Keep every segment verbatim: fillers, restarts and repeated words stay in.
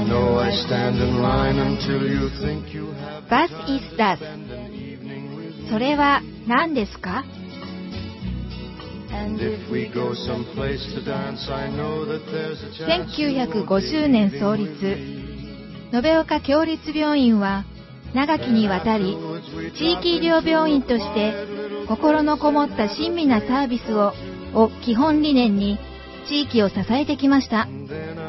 Was ist das? それは何ですか？せんきゅうひゃくごじゅうねん創立、延岡共立病院は長きにわたり地域医療病院として心のこもった親身なサービスをを基本理念に地域を支えてきました。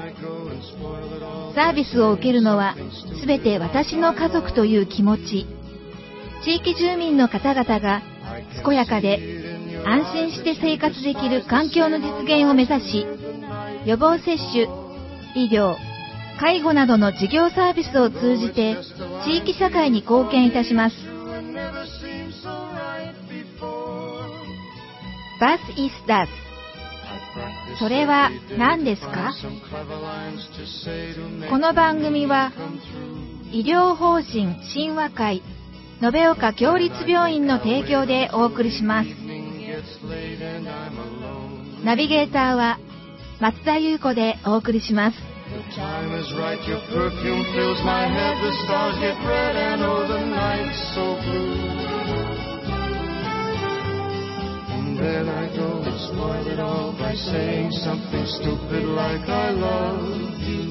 サービスを受けるのはすべて私の家族という気持ち、地域住民の方々が健やかで安心して生活できる環境の実現を目指し、予防接種、医療、介護などの事業サービスを通じて地域社会に貢献いたします。Was ist das? それは何ですか？この番組は医療法人親和会延岡共立病院の提供でお送りします。ナビゲーターは松田優子でお送りします。 Then I go and spoil it all by saying something stupid like I love you.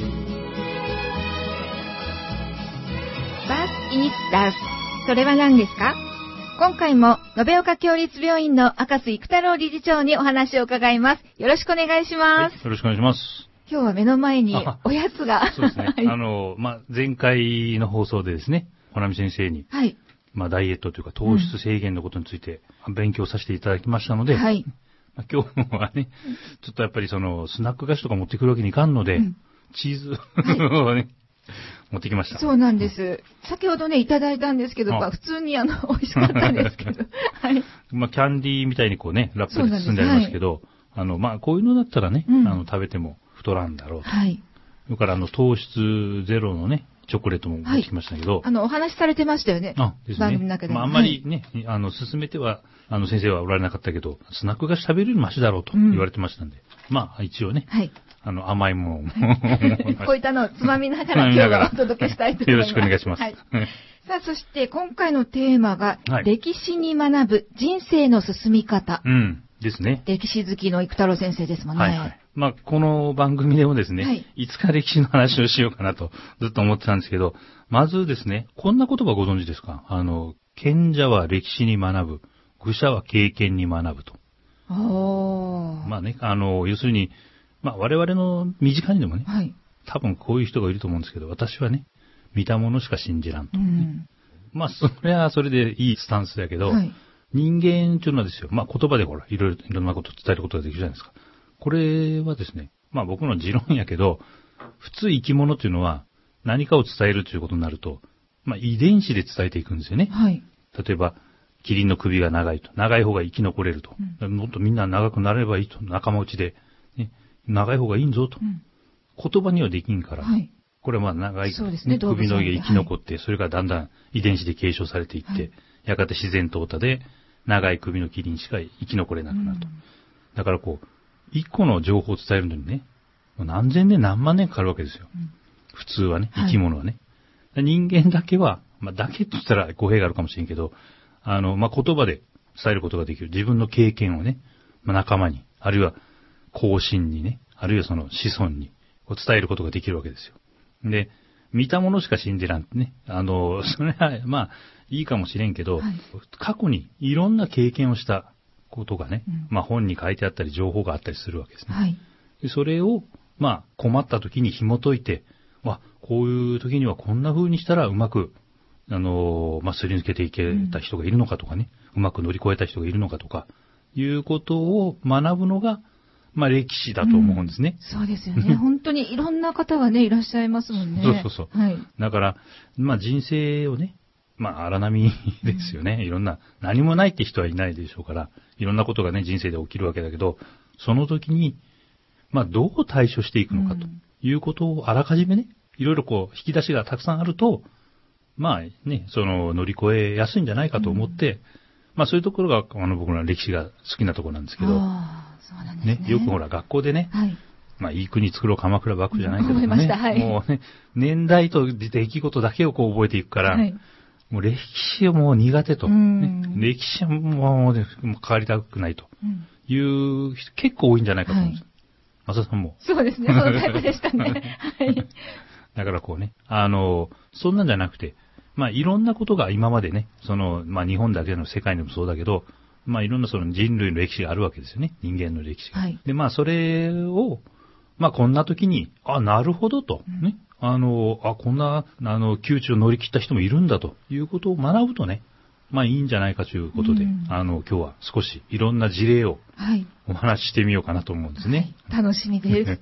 Was ist das? それは何ですか？今回も延岡共立病院の赤須育太郎理事長にお話を伺います。よろしくお願いします。 はい、よろしくお願いします。 今日は目の前におやつが。 そうですね。あの、まあ、前回の放送でですね、穂波先生に。はい。まあ、ダイエットというか糖質制限のことについて勉強させていただきましたので、うん、はい。まあ、今日はね、ちょっとやっぱりそのスナック菓子とか持ってくるわけにいかんので、うん、チーズをね、持ってきました。 そうなんです。先ほどね、いただいたんですけど、まあ、普通にあの、美味しかったんですけど、はい。 まあ、キャンディーみたいにこうね、ラップで包んでありますけど、はい、あの、まあ、こういうのだったらね、うん、あの、食べても太らんだろうと。はい。それからあの、糖質ゼロのね、チョコレートも持ってきましたけど、はい、 あの、お話しされてましたよね。あ、ですね。番組の中で。 まあ、あんまりね、はい、あの、進めては、あの、先生はおられなかったけど、スナック菓子食べるよりマシだろうと言われてましたんで、うん、まあ、一応ね、はい。あの、甘いものも。 こういったのをつまみながら今日はお届けしたいと思います。 よろしくお願いします。はい。 さあ、そして今回のテーマが、はい、歴史に学ぶ人生の進み方。 うん。ですね。 歴史好きの育太郎先生ですもんね。はいはい。 まあ、この番組でもですね、はい、いつか歴史の話をしようかなとずっと思ってたんですけど、まずですね、こんな言葉ご存知ですか？あの、賢者は歴史に学ぶ、愚者は経験に学ぶと。おー。まあね、あの、要するに、まあ我々の身近にでもね、はい、多分こういう人がいると思うんですけど、私はね、見たものしか信じらんと、ね。うん、まあそれはそれでいいスタンスだけど、はい、人間っていうのはですよ、まあ言葉でほら、いろいろ、いろんなことを伝えることができるじゃないですか。これはですね、まあ僕の持論やけど、普通生き物っていうのは何かを伝えるということになると、まあ遺伝子で伝えていくんですよね。はい、例えば、キリンの首が長いと。長い方が生き残れると。うん、もっとみんな長くなればいいと。仲間内で、ね。長い方がいいんぞと。うん、言葉にはできんから。はい、これはまあ長い、 そうですね、 首の毛が生き残って、はい、それがだんだん遺伝子で継承されていって、はい、やがて自然淘汰で長い首のキリンしか生き残れなくなると。うん、だからこう、一個の情報を伝えるのにね、何千年何万年かかるわけですよ。うん、普通はね、生き物はね。はい、人間だけは、まあだけと言ったら語弊があるかもしれんけど、あの、まあ、言葉で伝えることができる。自分の経験をね、まあ、仲間に、あるいは後進にね、あるいはその子孫にこう伝えることができるわけですよ。で、見たものしか信じらんってね。あの、それは、まあ、いいかもしれんけど、はい、過去にいろんな経験をしたことがね、うん、まあ、本に書いてあったり情報があったりするわけですね。はい、でそれを、まあ、困った時に紐解いて、わ、こういう時にはこんな風にしたらうまくあの、まあ、すり抜けていけた人がいるのかとかね、うん、うまく乗り越えた人がいるのかとか、いうことを学ぶのが、まあ、歴史だと思うんですね。 うん、そうですよね。本当にいろんな方がね、いらっしゃいますもんね。 そうそうそう。はい。だから、まあ、人生をね、まあ、荒波ですよね。うん、いろんな、何もないって人はいないでしょうから、いろんなことがね、人生で起きるわけだけど、その時に、まあ、どう対処していくのかということをあらかじめね、いろいろこう、引き出しがたくさんあると、まあね、その乗り越えやすいんじゃないかと思って、うん、まあそういうところが、あの僕の歴史が好きなところなんですけど、 あ、そうなんですね。 ね、よくほら学校でね、はい、 まあ、いい国作ろう鎌倉幕府じゃないけどね。 思いましたはいもうね、年代と出来事だけをこう覚えていくから、 はい。 もう歴史をもう苦手と。 うんね、歴史はもう、ね、もう変わりたくないとうんいう人結構多いんじゃないかと思うんですよ。松田さんも。 そうですね。そのタイプでしたね。はい。 だからこうね、あの、そんなんじゃなくて、まあいろんなことが今までね、その、まあ日本だけの世界でもそうだけど、まあいろんなその人類の歴史があるわけですよね。人間の歴史が。 はいで、まあそれを、まあこんな時に、あ、なるほどと、ね。あの、あ、こんな、あの、窮地を乗り切った人もいるんだということを学ぶとね、まあいいんじゃないかということで、 うんあの、今日は少しいろんな事例をはい。 お話ししてみようかなと思うんですね。 はい楽しみです。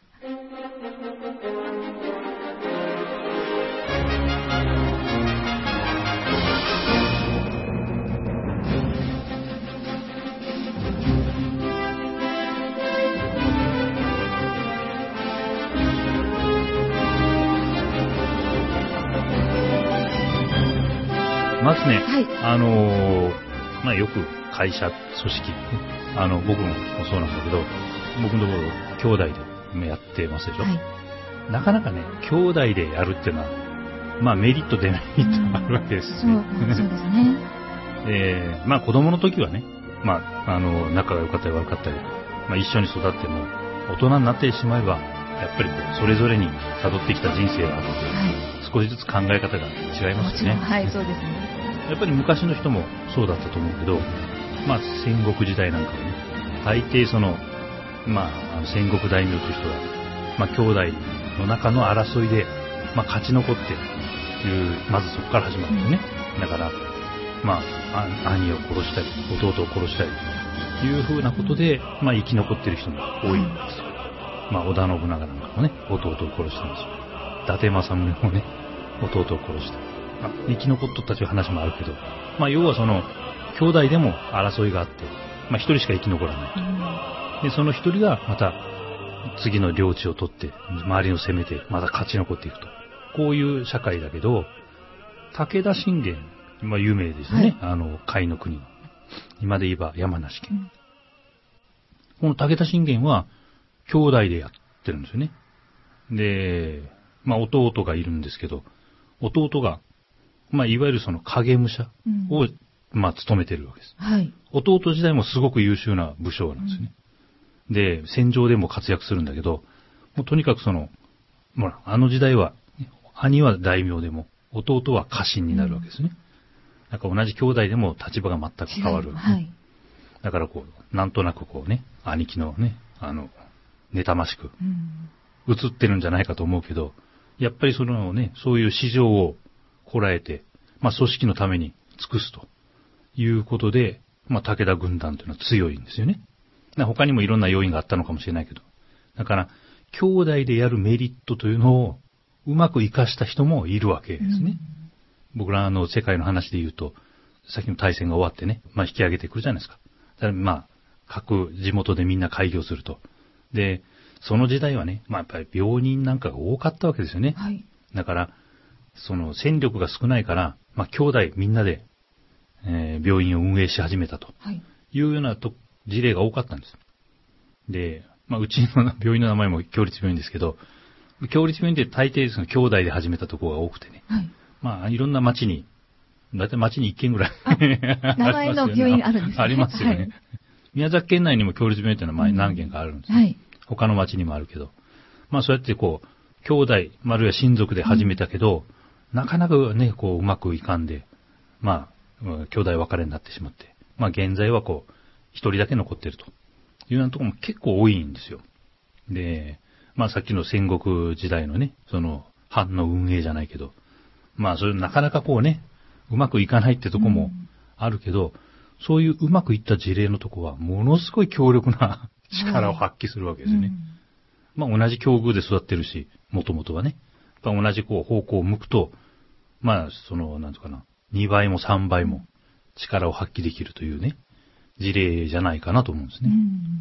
まずね、 はいあのーまあよく会社、組織、ね、あの、僕もそうなんだけど、僕のところ兄弟で今やってますでしょ。 はい。 なかなかね、兄弟でやるっていうのは、まあメリットデメリットがあるわけですそう、 ね。 そうですね。 で、まあ子供の時はね、まあ、あの、仲が良かったり悪かったり、まあ一緒に育っても、大人になってしまえば、やっぱりこうそれぞれに辿ってきた人生があって、 はい。 少しずつ考え方が違いますよね。 もちろん、はい、そうですね。 やっぱり昔の人もそうだったと思うけど、まあ戦国時代なんかはね、大抵その、まああの戦国大名という人は、まあ兄弟の中の争いで、まあ勝ち残っていう、まずそこから始まるんですね。だから、まあ、あ兄を殺したり、弟を殺したり、という風なことで、まあ生き残ってる人も多いんですよ。まあ織田信長なんかもね、弟を殺してますよ。伊達政宗もね、弟を殺した。まあ生き残っとったという話もあるけど、まあ要はその、兄弟でも争いがあって、まあ一人しか生き残らない。で、その一人がまた次の領地を取って、周りを攻めて、また勝ち残っていくと。こういう社会だけど、武田信玄、まあ有名ですね。はい、あの、甲斐の国の。今で言えば山梨県。うん、この武田信玄は、兄弟でやってるんですよね。で、まあ弟がいるんですけど、弟が、まあいわゆるその影武者を、うん、まあ務めてるわけです。 はい。 弟自体もすごく優秀な武将なんですよね。うん、で、戦場でも活躍するんだけど、もうとにかくその、ほら、あの時代は、兄は大名でも、弟は家臣になるわけですね。うん、なんか同じ兄弟でも立場が全く変わる、ね。はい。だからこう、なんとなくこうね、兄貴のね、あの、妬ましく、映ってるんじゃないかと思うけど、やっぱりそのね、そういう市場をこらえて、まあ組織のために尽くすということで、まあ武田軍団というのは強いんですよね。他にもいろんな要因があったのかもしれないけど。だから、兄弟でやるメリットというのをうまく活かした人もいるわけですね。うん、僕らの世界の話で言うと、さっきの大戦が終わってね、まあ引き上げてくるじゃないですか。だからまあ、各地元でみんな開業すると。で、その時代はね、まあやっぱり病人なんかが多かったわけですよね。はい、だから、その戦力が少ないから、まあ兄弟みんなで、えー、病院を運営し始めたというようなと事例が多かったんです。で、まあうちの病院の名前も共立病院ですけど、共立病院って大抵その兄弟で始めたところが多くてね。はい、まあいろんな町に、だいたい町に一軒ぐらい名前の病院あるんですね。 ありますよね。はい、宮崎県内にも共立病院っていうのは何軒かあるんです、ね。うんはい、他の町にもあるけど。まあそうやってこう、兄弟、あるいは親族で始めたけど、うん、なかなかね、こううまくいかんで、まあ、兄弟別れになってしまって、まあ現在はこう、一人だけ残ってるというようなところも結構多いんですよ。で、まあさっきの戦国時代のね、その、藩の運営じゃないけど、まあそれなかなかこうね、うまくいかないってとこもあるけど、うん、そういううまくいった事例のとこは、ものすごい強力な力を発揮するわけですよね。はい、まあ同じ境遇で育ってるし、もともとはね。やっぱ同じこう方向を向くと、まあその、なんとかな、にばいもさんばいも力を発揮できるというね、事例じゃないかなと思うんですね。うん、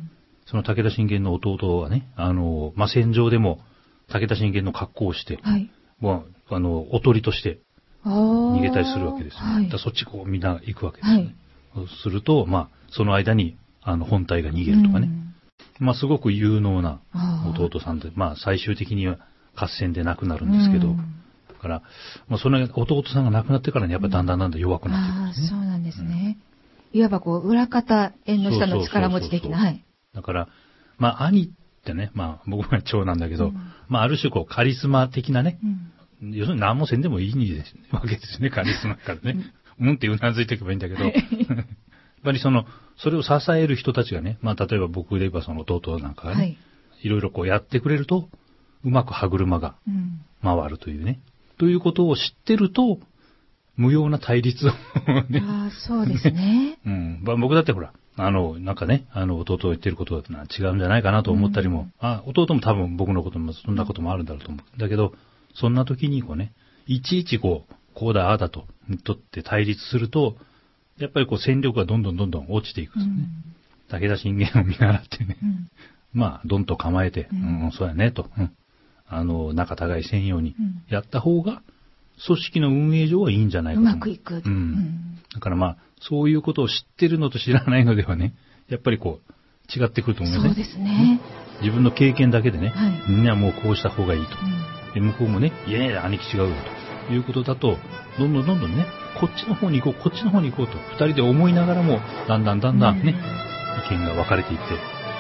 その武田信玄の弟はね、あの、まあ戦場でも武田信玄の格好をして、はい、もう、あの、おとりとして逃げたりするわけですよ、ね。はい、だそっちこうみんな行くわけですよね。はい、そうすると、まあ、その間に、あの、本体が逃げるとかね。 まあすごく有能なあー弟さんで、まあ最終的には合戦で亡くなるんですけど、 うんだから、まあその弟さんが亡くなってからね、やっぱりだんだんだんだん弱くなっていくんああ、 ですね。 そうなんですね。いわばこう、裏方、縁の下の力持ち的な。はい。 だから、まあ兄ってね、まあ僕は長男だけど、 うんまあある種こうカリスマ的なね、 うん要するに何もせんでもいいんですわけですね、カリスマからね。うんってうなずいていけばいいんだけど、やっぱりその、それを支える人たちがね、まあ例えば僕で言えばその弟なんかがね、 はい。 いろいろこうやってくれると、うまく歯車がうん。 回るというね。ということを知ってると、無用な対立をね、 ああ、そうですね。 うん。まあ僕だってほら、あの、なんかね、あの、弟が言ってることは違うんじゃないかなと思ったりも、 うんあ、弟も多分僕のこともそんなこともあるんだろうと思う。だけど、そんな時にこうね、いちいちこう、こうだ、ああだと、とって対立すると、やっぱりこう戦力がどんどんどんどん落ちていくんですよね。武田信玄を見習ってね、 うん。 まあ、どんと構えて、 ううんん、そうやね、と、うん、あの、仲違いせんようにうんやった方が、組織の運営上はいいんじゃないかうと思う。 まくいく。 うん。だからまあ、そういうことを知ってるのと知らないのではね、やっぱりこう、違ってくると思いますね。 そうですね。 自分の経験だけでね、 はいみんなもうこうした方がいいと。 うんで、向こうもね、いやいや、兄貴違うよということだと、どんどんどんどんね、こっちの方に行こう、こっちの方に行こうと、二人で思いながらも、だんだんだんだんね、意見が分かれていって、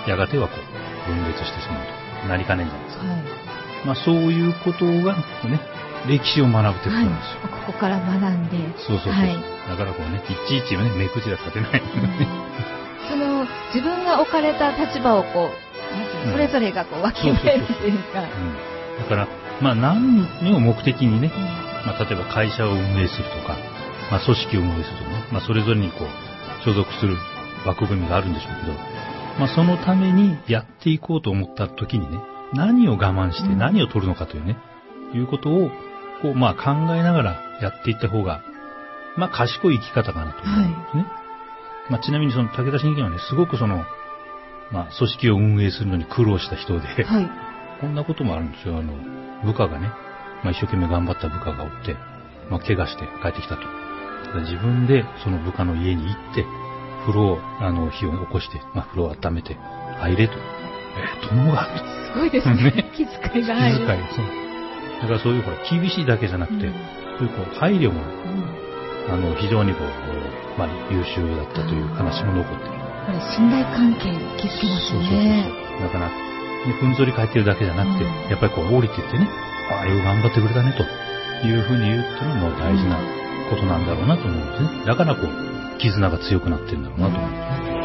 やがてはこう、分裂してしまうと。なりかねんじゃないですか。 はい。 まあそういうことが、こうね、歴史を学ぶってことはいなんですよ。。 ここから学んで。 そうそうそう。 はい。 だからこうね、いちいちね、目くじら立てない。 その、自分が置かれた立場をこう、なんていうのそれぞれがこう分け合えるっていうか。 うん。だから、まあ何を目的にね、 うんまあ例えば会社を運営するとか、まあ組織を運営するとかね、まあそれぞれにこう、所属する枠組みがあるんでしょうけど、まあそのためにやっていこうと思った時にね、何を我慢してうん何を取るのかというね、いうことを、こうまあ考えながらやっていった方が、まあ賢い生き方かなと思うんですね。まあちなみにその武田信玄はね、すごくその、まあ組織を運営するのに苦労した人で、 はい。 こんなこともあるんですよ。あの、部下がね、まあ一生懸命頑張った部下がおって、まあ怪我して帰ってきたと。自分でその部下の家に行って、風呂を、あの、火を起こして、まあ風呂を温めて、入れと。えー、殿が、と。 すごいですねね。 気遣い気が入る。 遣い。そう。だからそういうほら、厳しいだけじゃなくて、 うんそういうこう、配慮も、 うんあの、非常にこう、こうまあ優秀だったという話も残っている。 これ信頼関係を築きますそうそうそうね。 そう。だから、ね、ふんぞり返ってるだけじゃなくて、 うんやっぱりこう降りていってね、ああ、よく頑張ってくれたね、というふうに言うっていうのも大事なことなんだろうなと思うんですね。だからこう、絆が強くなってるんだろうなと思うんですね。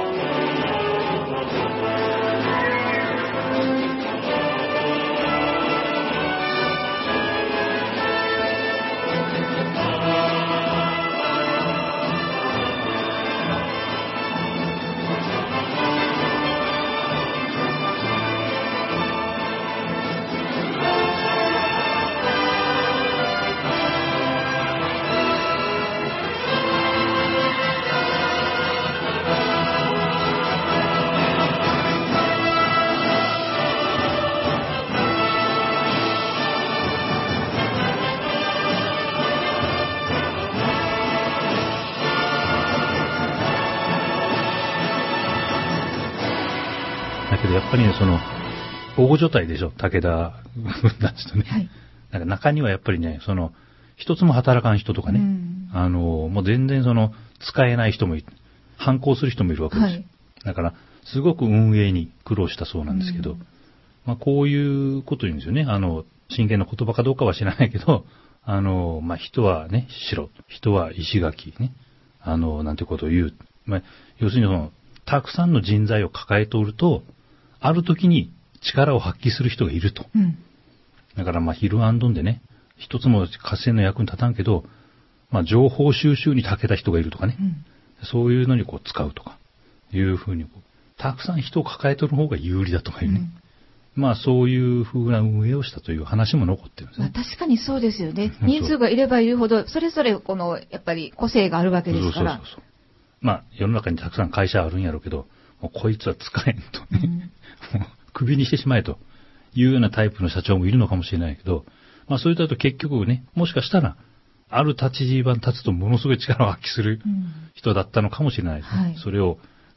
だけどやっぱりね、その、大所帯でしょ、武田軍団とね。 はい。 なんか中にはやっぱりね、その、一つも働かん人とかね、 うんあの、もう全然その、使えない人もいる、反抗する人もいるわけですよ。 はいだから、すごく運営に苦労したそうなんですけど、 うんまあこういうこと言うんですよね。あの、真剣な言葉かどうかは知らないけど、あの、まあ人はね、白、人は石垣ね、あの、なんてことを言う。まあ、要するにその、たくさんの人材を抱えておると、ある時に力を発揮する人がいると。 うん。 だからまあヒルアンドンでね、一つも合戦の役に立たんけど、まあ情報収集に長けた人がいるとかね、 うん。 そういうのにこう使うとか、いうふうにこう、たくさん人を抱えてる方が有利だとかいうね。まあそういう風な運営をしたという話も残ってるんですまあ、 ね。 確かにそうですよね。 うん人数がいればいるほど、それぞれこの、やっぱり個性があるわけですから。 そうそうそうそう。まあ世の中にたくさん会社あるんやろうけど、もうこいつは使えんとね、もうクビにしてしまえというようなタイプの社長もいるのかもしれないけど、まあそれだと結局ね、もしかしたら、ある立ち地盤立つとものすごい力を発揮するうん人だったのかもしれないですね。 はいそれを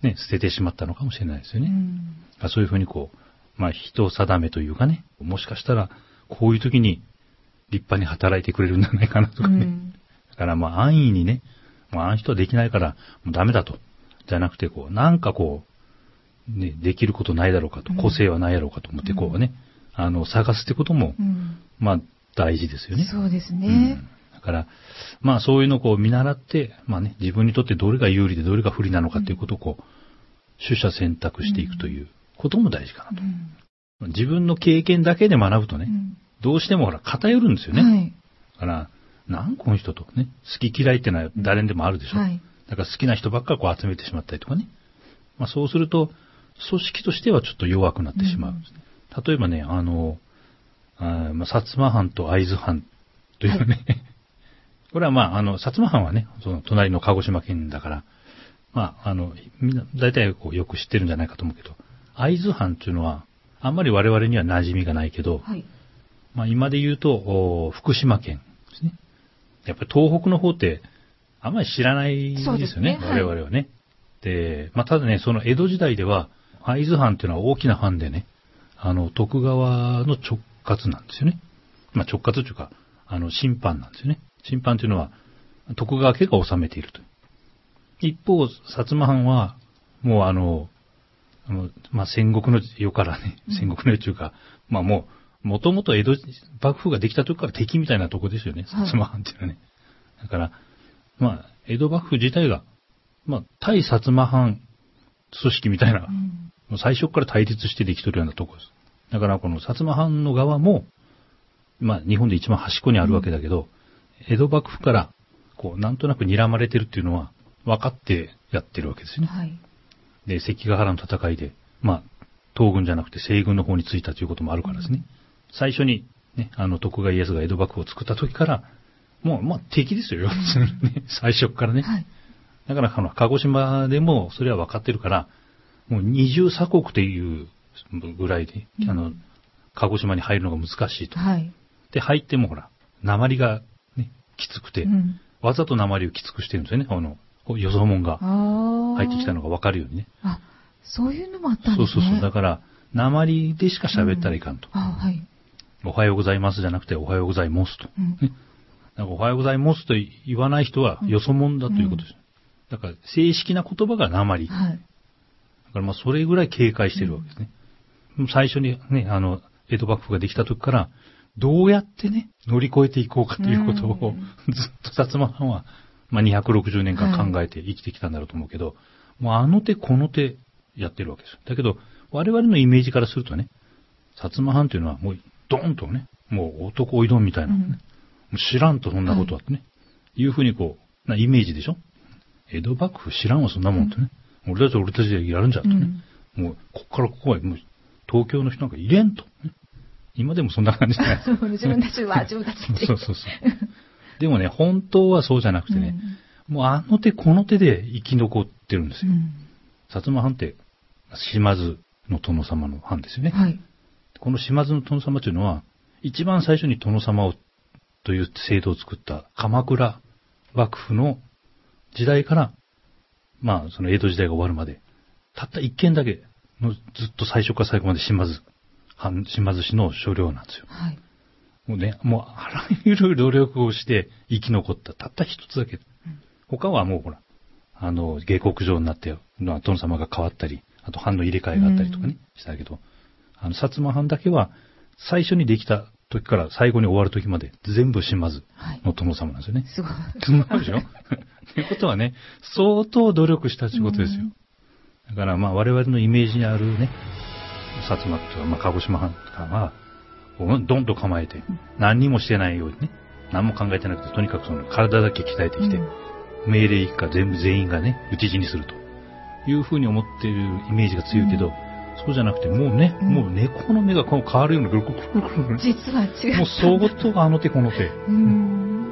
ね、捨ててしまったのかもしれないですよね。 うん、 そういうふうにこう、まあ人定めというかね、もしかしたらこういう時に立派に働いてくれるんじゃないかなとかね。うん、だからまあ安易にね、もうあの人はできないからもうダメだと。じゃなくてこう、なんかこう、ね、できることないだろうかと、個性はないだろうかと思ってこうね、うん、あの、探すってことも、うん、まあ大事ですよね。 そうですね。 うんだから、まあそういうのをこう見習って、まあね、自分にとってどれが有利でどれが不利なのかということをこう、取捨選択していくということも大事かなと。うん、自分の経験だけで学ぶとね、うん、どうしてもほら偏るんですよね。はい、だから、なんこの人とね、好き嫌いってのは誰にでもあるでしょ。はい、だから好きな人ばっかりこう集めてしまったりとかね。まあそうすると、組織としてはちょっと弱くなってしまうんですね。うん、例えばね、あの、あまあ、薩摩藩と会津藩というね、はいこれはまあ、あの、薩摩藩はね、その隣の鹿児島県だから、まあ、あの、みんな、大体こうよく知ってるんじゃないかと思うけど、会津藩っていうのは、あんまり我々には馴染みがないけど、はい、まあ今で言うと、福島県ですね。やっぱり東北の方って、あんまり知らないですよね、ですね我々はね。はい、で、まあただね、その江戸時代では、会津藩っていうのは大きな藩でね、あの、徳川の直轄なんですよね。まあ直轄というか、あの、審判なんですよね。審判というのは、徳川家が治めていると。一方、薩摩藩は、もうあの、あのまあ、戦国の世からね、戦国の世というか、まあもう、もともと江戸幕府ができた時から敵みたいなとこですよね、薩摩藩っていうのはね。だから、まあ、江戸幕府自体が、まあ、対薩摩藩組織みたいな、うん、もう最初から対立してできとるようなとこです。だからこの薩摩藩の側も、まあ、日本で一番端っこにあるわけだけど、うん江戸幕府から、こう、なんとなく睨まれてるっていうのは、分かってやってるわけですよね。はい。で、関ヶ原の戦いで、まあ、東軍じゃなくて西軍の方についたということもあるからですね。うん、最初に、ね、あの、徳川家康が江戸幕府を作った時から、もう、まあ、敵ですよ、ね、最初からね。はい。だから、あの、鹿児島でも、それは分かってるから、もう二重鎖国っていうぐらいで、うん、あの、鹿児島に入るのが難しいと。はい。で、入ってもほら、鉛が、きつくて、うん、わざと鉛をきつくしてるんですよね。あの、よそ者が入ってきたのがわかるようにね。 あ、そういうのもあったんですね。 そうそうそう。だから、鉛でしか喋ったらいかんと。うん、あはい。おはようございますじゃなくて、おはようございますと。うんね、だからおはようございますと言わない人はよそ者だということです。うん、だから、正式な言葉が鉛。はい。だからまあ、それぐらい警戒してるわけですね。うん、最初にね、あの、江戸幕府ができた時から、どうやってね、乗り越えていこうかということを、ずっと薩摩藩は、まあ、にひゃくろくじゅうねんかん考えて生きてきたんだろうと思うけど、はい、もうあの手この手やってるわけです。だけど、我々のイメージからするとね、薩摩藩というのはもう、ドーンとね、もう男おいどんみたいな、ね、うん、もう知らんとそんなことはってね、はい、いうふうにこう、なイメージでしょ。江戸幕府知らんわそんなもんとね、うん、俺たちは俺たちでやるんじゃんとね、うん、もう、こっからここはもう、東京の人なんか入れんと、ね。今でもそんな感じじゃないですか。 自分たちは自分たちって。 そうそうそう。でもね、本当はそうじゃなくてね、うん、もうあの手この手で生き残ってるんですよ。うん、薩摩藩って、島津の殿様の藩ですよね。はい、この島津の殿様というのは、一番最初に殿様をという制度を作った鎌倉幕府の時代から、まあその江戸時代が終わるまで、たった一件だけのずっと最初から最後まで島津。島津氏の所領なんですよ。はい。もうね、もうあらゆる努力をして生き残ったたった一つだけ。うん、他はもうほら、あの、下克上になって、殿様が変わったり、あと藩の入れ替えがあったりとかね、うん、したけど、あの、薩摩藩だけは最初にできた時から最後に終わる時まで全部島津の殿様なんですよね。はい、すごい。そうでしょということはね、相当努力したということですよ。うん、だからまあ我々のイメージにあるね、薩摩というか、まあ、鹿児島藩とかは、ドンと構えて、何にもしてないようにね、何も考えてなくて、とにかくその体だけ鍛えてきて、うん、命令一家全部全員がね、討ち死にするというふうに思っているイメージが強いけど、うん、そうじゃなくて、もうね、うん、もう猫の目が変わるようなぐるぐるぐるぐる。 実は違う。 もう相当あの手この手。うん。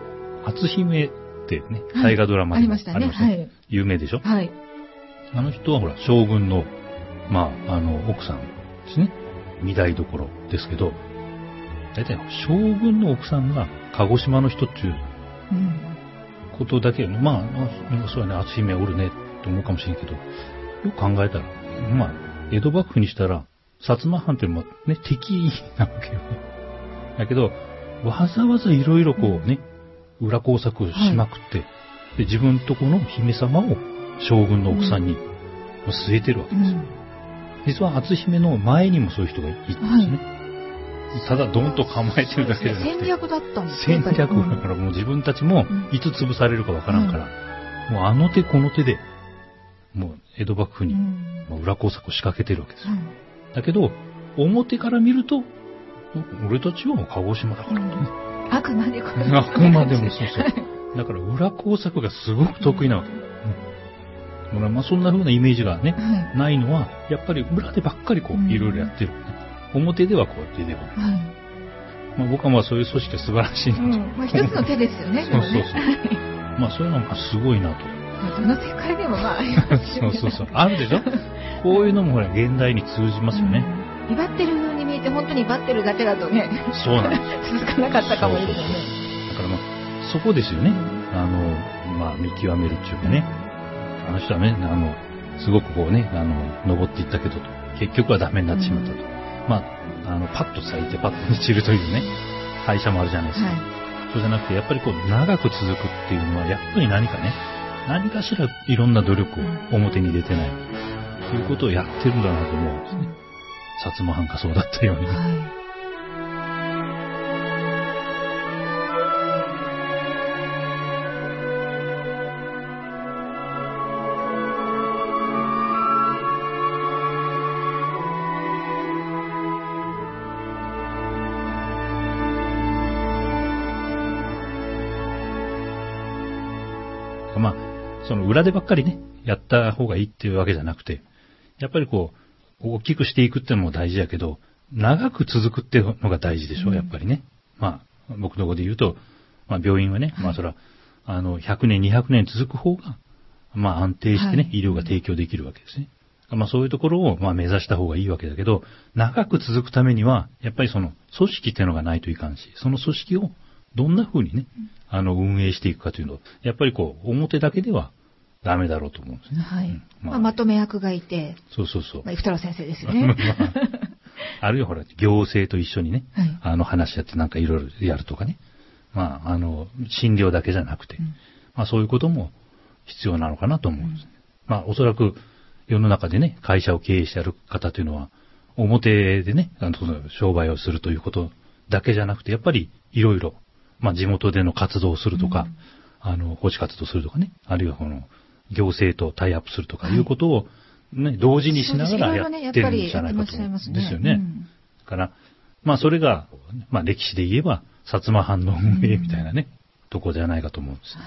初姫ってね、大河ドラマで、 はい、ありましたね。はい。 有名でしょ。 はい。 あの人はほら、将軍の、まあ、あの、奥さんですね。御台所ですけど、大体将軍の奥さんが鹿児島の人っていうことだけ、うん、まあ、そうやね、初姫おるね、と思うかもしれんけど、 よく考えたら、まあ、江戸幕府にしたら、薩摩藩っていうのもね、敵なわけよね。だけど、わざわざいろいろこうね、裏工作をしまくって、はい、で自分とこの姫様を将軍の奥さんに据えてるわけですよ。うん、実は篤姫の前にもそういう人がいるんですね。はい、ただドンと構えてるだけじゃなくて、 戦略だったんですね。戦略だからもう自分たちもいつ潰されるかわからんから、うん、もうあの手この手で、もう江戸幕府に裏工作を仕掛けてるわけですよ。うん、だけど、表から見ると、俺たちは鹿児島だから、ね。 うん、あくまでこれ。 あくまでもそうそう。だから裏工作がすごく得意なわけ。うんうん、まあそんな風なイメージがね、はい、ないのは、やっぱり裏でばっかりこう、いろいろやってる、ね。表ではこうやって出てこない。はい、まあ僕はまあそういう組織は素晴らしいなと。うん、 まあ一つの手ですよね。 そうそうそう。まあそういうのがすごいなと。 どの世界でもまあありますよね。 そうそうそう。あるでしょ。こういうのもほら現代に通じますよね。 威張ってる風に見えて本当に威張ってるだけだとね。 そうなんです。 続かなかったかもしれないね。 だからまあそこですよね。あのまあ見極めるっていうかね。あの人はね、あのすごくこうね、あの登っていったけどと結局はダメになってしまったと。うん、まああのパッと咲いてパッと散るというね廃車もあるじゃないですか。はい、そうじゃなくてやっぱりこう長く続くっていうのはやっぱり何かね。何かしらいろんな努力を表に出てない、ということをやってるんだなと思うんですね。薩摩藩がそうだったように。はいまあその裏でばっかりね、やった方がいいっていうわけじゃなくて、やっぱりこう、大きくしていくっていうのも大事だけど、長く続くっていうのが大事でしょ、うん、やっぱりね。まあ、僕のところで言うと、まあ病院はね、はい、まあそら、あの、ひゃくねん、にひゃくねん続く方が、まあ安定してね、はい、医療が提供できるわけですね。まあそういうところを、まあ目指した方がいいわけだけど、長く続くためには、やっぱりその、組織っていうのがないといかんし、その組織をどんな風にね、あの、運営していくかというのを、やっぱりこう、表だけでは、ダメだろうと思うんですね。 はい。うんまあ、まあ、まとめ役がいて。 そうそうそう。 まあ、生太郎先生ですよね。まあ、 あるいはほら、行政と一緒にね、はい、あの話し合ってなんかいろいろやるとかね。まあ、あの、診療だけじゃなくて、うん、まあそういうことも必要なのかなと思うんです、ね。うん、まあおそらく世の中でね、会社を経営してやる方というのは、表でね、あの商売をするということだけじゃなくて、やっぱりいろいろ、まあ地元での活動をするとか、うん、あの、保守活動するとかね、あるいはこの、行政とタイアップするとかいうことを、ね、はい、同時にしながらやってるんじゃないかと思うんですよね。うん、だから、まあそれが、まあ歴史で言えば、薩摩藩の運営みたいなね、うん、とこじゃないかと思うんです。はい、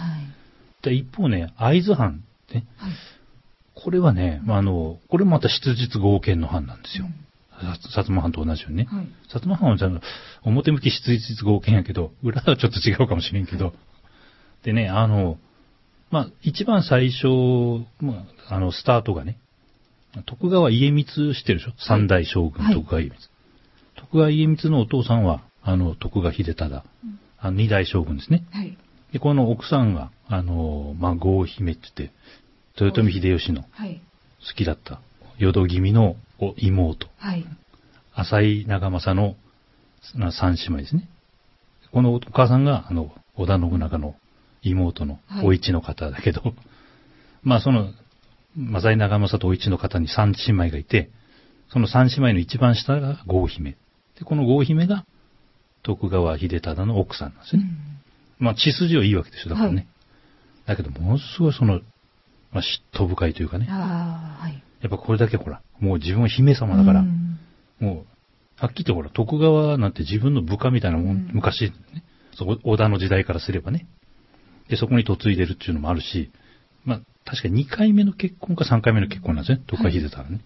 で一方ね、会津藩って、はい、これはね、まあ、あの、これもまた質実剛健の藩なんですよ。うん、薩摩藩と同じようにね。はい、薩摩藩はじゃあ表向き質実剛健やけど、裏はちょっと違うかもしれんけど、はい、でね、あの、まあ、一番最初、まあ、あの、スタートがね、徳川家光知ってるでしょ、はい、三代将軍、徳川家光。徳川家光のお父さんは、あの、徳川秀忠、うん、あの二代将軍ですね。はい、で、この奥さんが、あの、まあ、郷姫って言って、豊臣秀吉の好きだった、淀君の妹、はい、浅井長政の三姉妹ですね。このお母さんが、あの、織田信長の妹のお市の方だけど、はい、まあその、浅井長政とお市の方に三姉妹がいて、その三姉妹の一番下が郷姫。で、この郷姫が徳川秀忠の奥さんなんですね。うん、まあ血筋はいいわけですよ、だからね。はい、だけど、ものすごいその、まあ嫉妬深いというかね。あはい、やっぱこれだけほら、もう自分は姫様だから、うん、もう、はっきり言ってほら、徳川なんて自分の部下みたいなもん、うん、昔、ね、織田の時代からすればね。で、そこに嫁いでるっていうのもあるし、まあ、確かにかいめの結婚かさんかいめの結婚なんですね。徳川秀忠はね。はい、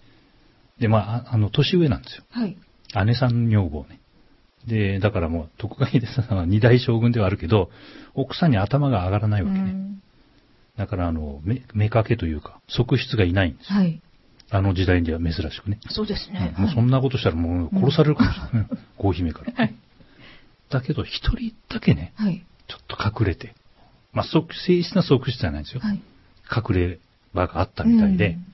で、まあ、あの、年上なんですよ。はい。姉さん女房ね。で、だからもう、徳川秀忠は二代将軍ではあるけど、奥さんに頭が上がらないわけね。だから、あの、め、妾というか、側室がいないんですよ。はい。あの時代では珍しくね。 そうですね。 もうそんなことしたらもう殺されるかもしれない。郷姫から。はい。だけど、一人だけね、はい。ちょっと隠れて、まあ、正式な側室じゃないんですよ。はい、隠れ場があったみたいで、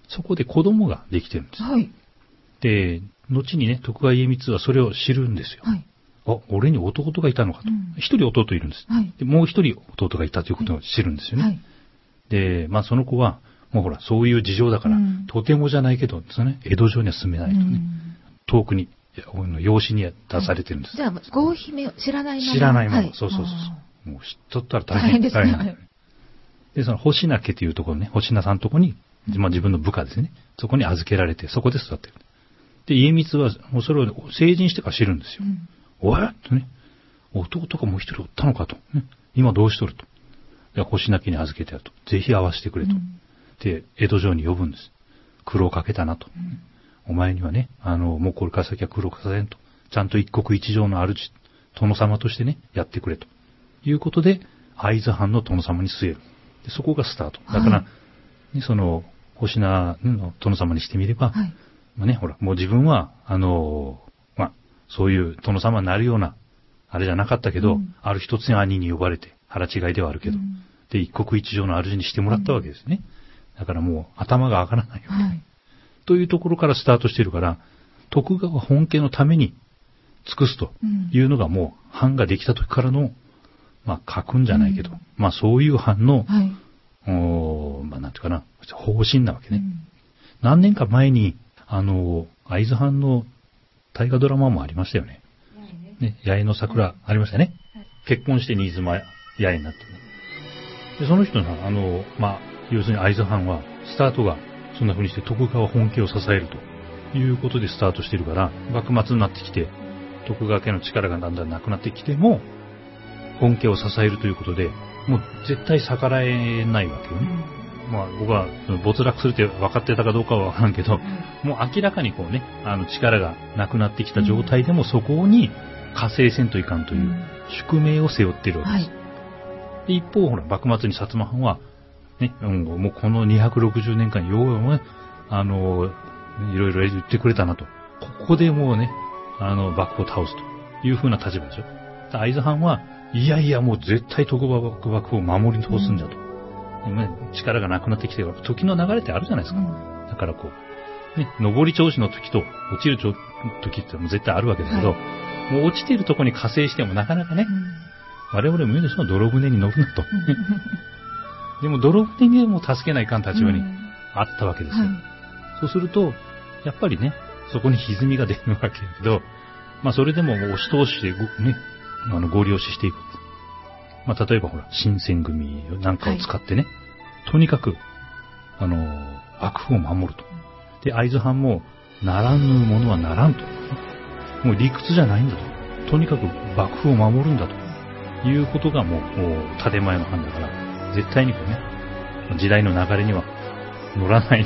そこで子供ができてるんです。 はい。 で、後にね、徳川家光はそれを知るんですよ。 はい。 あ、俺に弟がいたのかと。 うん一人弟いるんです。 はい。 でもう一人弟がいたということを知るんですよね。 はい。 で、まあその子は、もうほら、そういう事情だから、 うんとてもじゃないけど、ですね、江戸城には住めないとね、 うん遠くに、いや養子に出されてるんです。 じゃあ、郷姫を知らないまま。 知らないまま、 はいそうそうそうあそう。もう知っとったらー大変大変ですね。 大変はいで、その星名家というところね、星名さんのところに、まあ自分の部下ですね、そこに預けられて、そこで育ってる。で、家光は、もうそれを成人してから知るんですよ。 うんおいとね、弟がもう一人おったのかと。ね、今どうしとると。で、星名家に預けてやると。ぜひ会わせてくれと。 うんで、江戸城に呼ぶんです。苦労かけたなと。 うんお前にはね、あの、もうこれから先は苦労かけさせんと。ちゃんと一国一城の主、殿様としてね、やってくれと。いうことで、会津藩の殿様に据える。でそこがスタート。だから、 はいね、その、星名の殿様にしてみれば、 はい。 まあね、ほら、もう自分は、あの、まあ、そういう殿様になるような、あれじゃなかったけど、 うんある一つに兄に呼ばれて、腹違いではあるけど、 うんで、一国一城の主にしてもらったわけですね。だからもう頭が上がらないわけ。 はい。 というところからスタートしてるから、徳川本家のために尽くすというのがもう藩ができた時からの、まあ書くんじゃないけど、 うんまあそういう藩の、 はい。 おーまあなんていうかな、方針なわけね。 うん何年か前に、あの、会津藩の大河ドラマもありましたよね。ね、八重の桜ありましたね。結婚して新妻八重になってね。で、その人の、あの、まあ、要するに会津藩は、スタートがそんな風にして徳川本家を支えるということでスタートしてるから、幕末になってきて、徳川家の力がだんだんなくなってきても、本家を支えるということで、もう絶対逆らえないわけよね。まあ僕は没落するって分かってたかどうかは分からんけど、もう明らかにこうね、あの力がなくなってきた状態でもそこに加勢せんといかんという宿命を背負っているわけです。で一方、ほら、幕末に薩摩藩は、ね、うんもうこのにひゃくろくじゅうねんかん、ようね、あの、いろいろ言ってくれたなと。ここでもうね、あの、幕府を倒すという風な立場でしょ。会津藩は、いやいや、もう絶対徳川幕府を守り通すんじゃと。今力がなくなってきてるから時の流れってあるじゃないですか。 うんだからこう、ね、上り調子の時と落ちる時ってもう絶対あるわけだけど、 はもう落ちてるとこに加勢してもなかなかね、我々も言うでしょ、泥船に乗るなと。でも泥船にも助けないかん立場にあったわけですよ。そうすると、やっぱりね、そこに歪みが出るわけだけど、まあそれでももう押し通してご、ね、あの合理押ししていく。まあ例えばほら、新選組なんかを使ってね、とにかく、あの、幕府を守ると。で、会津藩も、ならぬものはならんと。もう理屈じゃないんだと。とにかく幕府を守るんだと。いうことがもう、もう建前の藩だから、絶対にこうね、時代の流れには乗らない。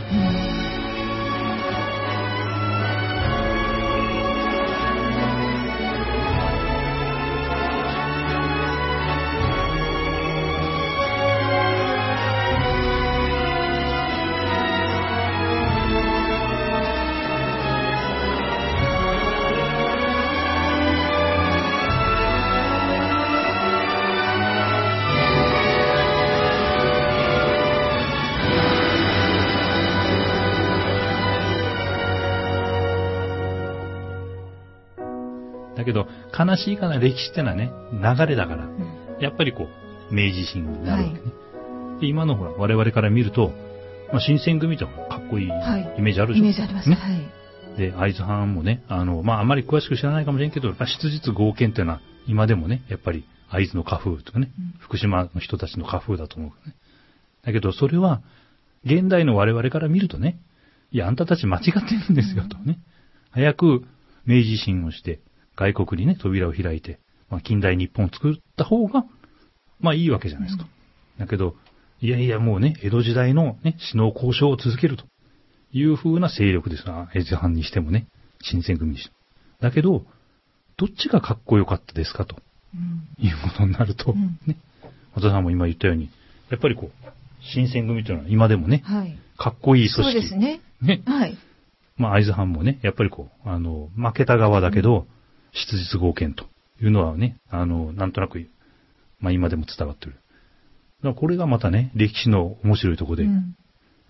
だけど、悲しいかな歴史ってのはね、流れだから、やっぱりこう、明治維新になるわけね。で今のほら、我々から見ると、まあ、新選組ってかっこいいイメージあるでしょ。 イメージありますね。はい。 で、会津藩もね、あの、まあ、あまり詳しく知らないかもしれんけど、やっぱ質実剛健っていうのは、今でもね、やっぱり会津の家風とかね、 うん福島の人たちの家風だと思う、ね。だけど、それは、現代の我々から見るとね、いや、あんたたち間違ってるんですよ、とね。早く明治維新をして、外国にね、扉を開いて、まあ、近代日本を作った方が、まあいいわけじゃないですか。だけど、いやいや、もうね、江戸時代のね、首脳交渉を続けるという風な勢力ですが、江津藩にしてもね、新選組にしても。だけど、どっちがかっこよかったですかと、 うんいうことになると、 うんね、松田さんも今言ったように、やっぱりこう、新選組というのは今でもね、 はい。 かっこいい組織。 そうですね。 ね。 はい。 まあ、会津藩もね、やっぱりこう、あの、負けた側だけど、質実剛健というのはね、あの、なんとなく、まあ今でも伝わってる。だからこれがまたね、歴史の面白いところで、 うん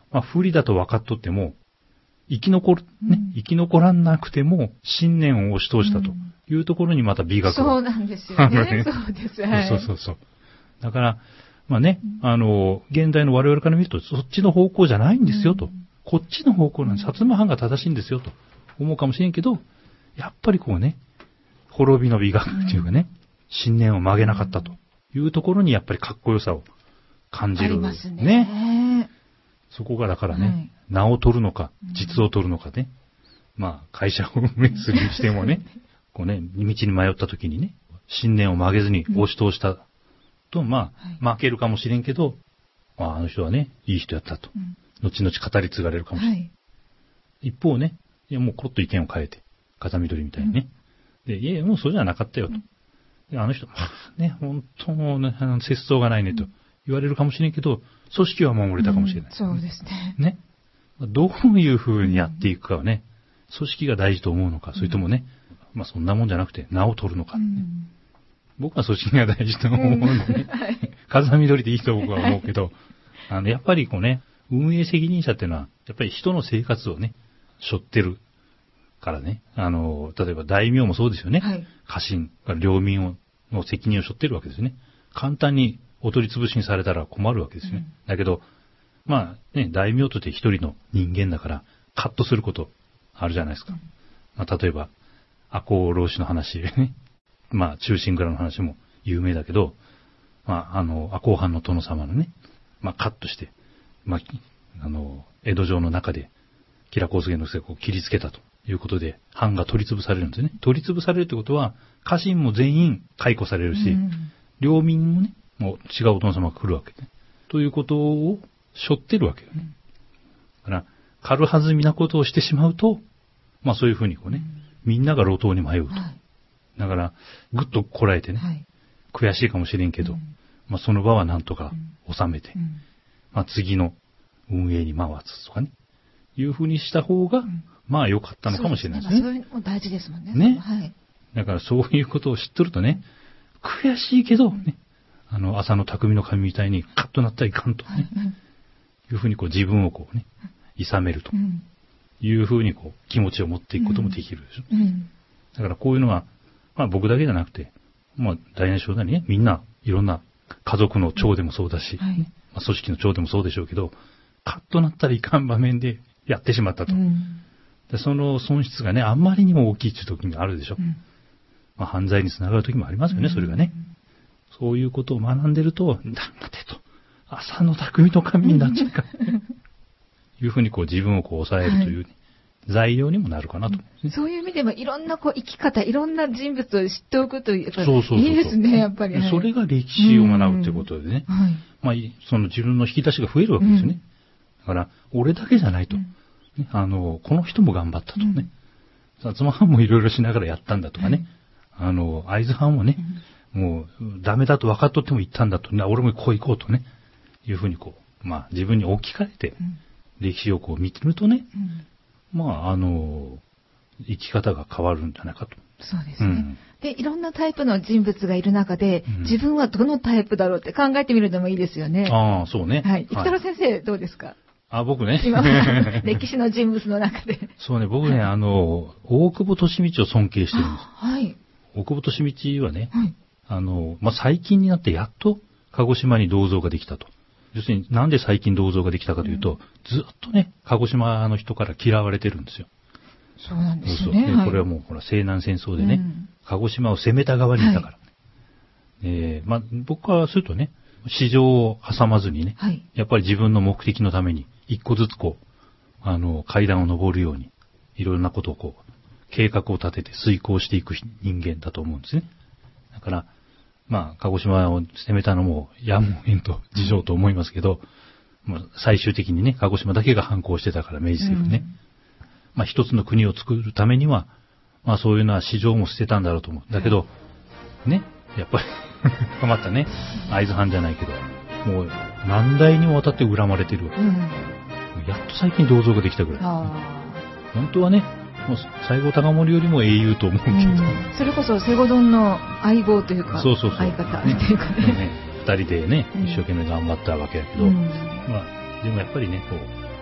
まあ不利だと分かっとっても、生き残る、ね、 うん生き残らなくても信念を押し通したというところにまた美学が。 そうなんですよね。 あのねそうです。はい。 そうそうそう。だから、まあね、あの、現代の我々から見ると、そっちの方向じゃないんですよと。 うんこっちの方向なんです。薩摩藩が正しいんですよと思うかもしれんけど、やっぱりこうね、滅びの美学っていうかね、信念を曲げなかったというところにやっぱりかっこよさを感じる。 ありますね。 そこがだからね、 はい名を取るのか、実を取るのかね。まあ、会社を運営するにしてもね、こうね、道に迷った時にね、信念を曲げずに押し通したと、まあ、負けるかもしれんけど、まあ、あの人はね、いい人やったと。 うん後々語り継がれるかもしれない。 はい。 一方ね、いやもうコロッと意見を変えて、風見鶏みたいにね。で、いや、もうそうじゃなかったよと。であの人、まあね、本当もうね、あの節操がないねと言われるかもしれんけど、組織は守れたかもしれない。 うんそうですね。 ね。どういう風にやっていくかはね、組織が大事と思うのか、それともね、まあそんなもんじゃなくて名を取るのか。 うん僕は組織が大事と思うんでね。風見鶏でいいと僕は思うけど、あの、やっぱりこうね、運営責任者っていうのは、やっぱり人の生活をね、背負ってるからね。あの、例えば大名もそうですよね。 はい家臣が領民をの責任を背負ってるわけですね。簡単にお取り潰しにされたら困るわけですよね。 うんだけど、まあね、大名として一人の人間だから、カットすることあるじゃないですか。まあ、例えば、赤穂浪士の話ね。まあ、忠臣蔵の話も有名だけど、まあ、あの、赤穂藩の殿様のね、まあ、カットして、まあ、あの、江戸城の中で、吉良上野之助を切りつけたということで、藩が取り潰されるんですよね。取り潰されるってことは、家臣も全員解雇されるし、 うん領民もね、もう違うお殿様が来るわけね。ということを背負ってるわけよね。だから、軽はずみなことをしてしまうと、まあそういうふうにこうね、みんなが路頭に迷うと。 はいだから、ぐっとこらえてね、 はい悔しいかもしれんけど、 うんまあその場はなんとか収めて、 うんまあ次の運営に回すとかね、いうふうにした方が、 んまあ良かったのかもしれないですね。 そうですねまあそういうのも大事ですもんね。 ねはい。 だからそういうことを知っとるとね、悔しいけど、ね、あの、朝の匠の神みたいにカッとなったらいかんとね、いうふうにこう自分をこうね、諌めるとうんいうふうにこう気持ちを持っていくこともできるでしょ。 うんだからこういうのは、まあ僕だけじゃなくて、まあ大なり小なりね、みんないろんな家族の長でもそうだし、 はいまあ、組織の長でもそうでしょうけど、カッとなったらいかん場面でやってしまったと。 うんでその損失がね、あんまりにも大きいっていう時があるでしょ。 うんまあ、犯罪につながる時もありますよね、それがね。そういうことを学んでると、だ待てと、朝の匠の神になっちゃうか、いうふうにこう自分をこう抑えるという、ね材料にもなるかなと思うんですね。 そういう意味でもいろんなこう生き方、いろんな人物を知っておくとやっぱりそうそうそうそういいですね、やっぱり。はいそれが歴史を学ぶってことでね。 はい。 まあ、いその自分の引き出しが増えるわけですよね。だから、俺だけじゃないと。 うんねあの、この人も頑張ったとね。薩摩藩もいろいろしながらやったんだとかね。あの、会津藩もね、もうダメだと分かっとっても行ったんだとね、俺もこう行こうとね、いうふうにこう、まあ自分に置き換えて、 うん歴史をこう見てるとね、 うんまああの、生き方が変わるんじゃないかと。 そうですね。 うん。 で、いろんなタイプの人物がいる中で、 うん自分はどのタイプだろうって考えてみるのもいいですよね。 ああ、そうね。 はい。生太郎先生、どうですかあ、僕ね。 今、歴史の人物の中で。 そうね、僕ね、あの、大久保利通を尊敬してるんです。 はい。 大久保利通はね、 はい。 あの、まあ、最近になってやっと鹿児島に銅像ができたと。要するになんで最近銅像ができたかというと、ずっとね、鹿児島の人から嫌われてるんですよ。 そうなんですそうね。 そうでこれはもうほら西南戦争でね、 うん鹿児島を攻めた側にいたから。えーまあ、僕からするとね、市場を挟まずにね、 はい。 やっぱり自分の目的のために一個ずつこう、あの、階段を登るように、いろんなことをこう、計画を立てて遂行していく人間だと思うんですね。だから、まあ、鹿児島を攻めたのもやむを得んと事情と思いますけど、まあ、最終的にね、鹿児島だけが反抗してたから明治政府ね。まあ、一つの国を作るためには、まあ、そういうのは市場も捨てたんだろうと思う。だけど、ね、やっぱり、またね、会津藩じゃないけど、もう何代にもわたって恨まれてるわけ。 うん。 やっと最近銅像ができたぐらい。 あ本当はね、もう西郷隆盛よりも英雄と思うあ。 けど、 うん。それこそ、セゴドンの相棒というか、 そうそうそう。 相方ねっていうかでもね。 ね、二人でね、 うん一生懸命頑張ったわけやけど、 うんまあ、でもやっぱりね、こう、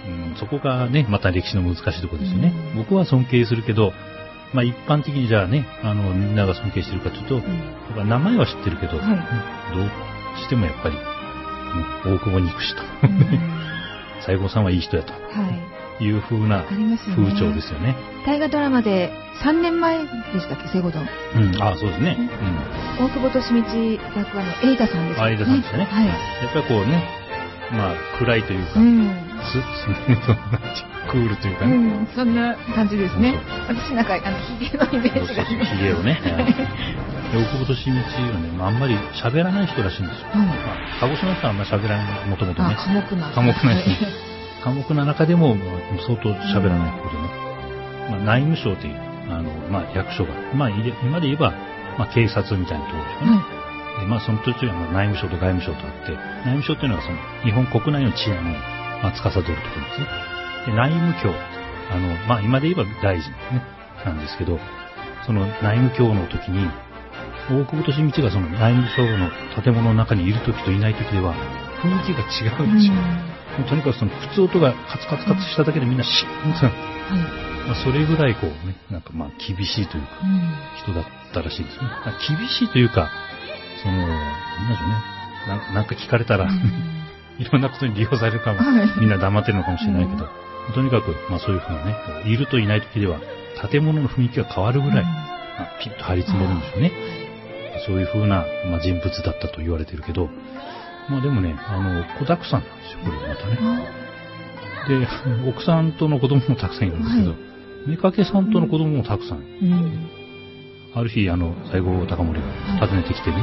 うん、そこがね、また歴史の難しいところですよね。うん、僕は尊敬するけど、まあ一般的にじゃあね、あの、みんなが尊敬してるかというと、うん、やっぱ名前は知ってるけど、はい、どうしてもやっぱり、うん、大久保憎しと。うん、西郷さんはいい人やと。はい、いう風な風潮ですよね。 大河ドラマでさんねんまえでしたっけ、西郷どん。 うん、ああ、そうですね。 うん、大久保利通役はのエイダさんですね。 あ、エイダさんですね。はい。やっぱりこうね、まあ、暗いというか、うん、す、クールというかね。うん、 そんな感じですね。私なんか、あの、ヒゲのイメージが、ね。 ヒゲをね。大久保利通はね、あんまり喋らない人らしいんですよ。うん、まあ、鹿児島の人はあんまり喋らない、もともとね。 寡黙な。 寡黙な人。寡黙な中でも、相当喋らないことでね。まあ、内務省という、あの、まあ、役所が、まあ、今で言えば、まあ、警察みたいなところですよね。はい、でまあ、その途中は内務省と外務省とあって、内務省というのはその、日本国内の治安を、まあ、司るところですね。で、内務卿、あの、まあ、今で言えば大臣ね、なんですけど、その内務卿の時に、大久保利通がその内務省の建物の中にいる時といない時では、雰囲気が違うんですよ。うん、とにかくその靴音がカツカツカツしただけでみんなシーンと、はい、まあ、それぐらいこうね、なんかまあ厳しいというか、人だったらしいですね。厳しいというか、その、なんでしょうね、な, なんか聞かれたら、うん、いろんなことに利用されるかも、はい、みんな黙ってるのかもしれないけど、うん、とにかくまあそういうふうなね、いるといない時では、建物の雰囲気が変わるぐらい、うん、まあ、ピッと張り詰めるんですよね。そういうふうな、まあ、人物だったと言われてるけど、まあでもね、あの、子沢山なんですよ、これまたね。で、奥さんとの子供もたくさんいるんですけど、はい、妾さんとの子供もたくさん、うん、ある日、あの、西郷隆盛が訪ねてきてね、はい、